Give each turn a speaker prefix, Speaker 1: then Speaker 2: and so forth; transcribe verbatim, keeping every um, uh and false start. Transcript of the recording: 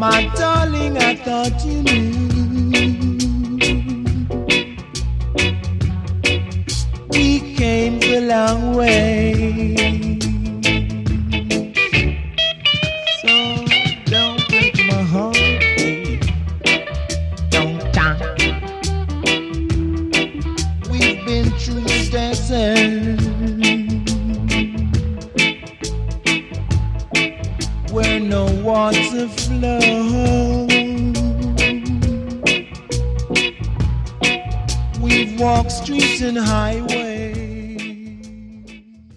Speaker 1: My darling, I thought you knew. We came a long way. So don't break my heart, babe. Don't die. We've been through the desert where no water flows. We've walked streets and highways